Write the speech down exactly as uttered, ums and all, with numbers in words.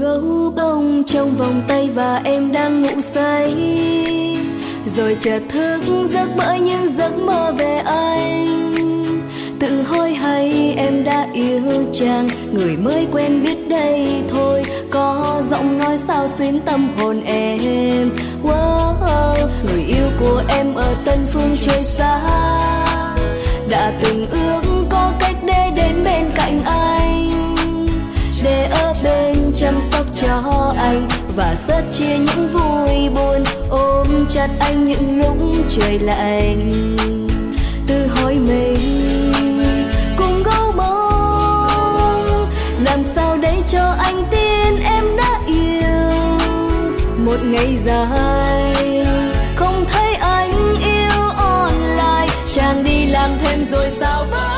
gấu bông trong vòng tay và em đang ngủ say, rồi chợt thức giấc bởi những giấc mơ về anh. Tự hỏi hay em đã yêu chàng, người mới quen biết đây thôi, có giọng nói sao xuyến tâm hồn em. Wow, người yêu của em ở tân phương trời xa, đã từng ước có cách để đến bên cạnh anh, để ở bên chăm sóc cho anh và sớt chia những vui buồn, ôm chặt anh những lúc trời lạnh. Tự hỏi mình cùng gấu bông, làm sao để cho anh tin em đã yêu. Một ngày dài không thấy anh yêu online, chàng đi làm thêm rồi sao với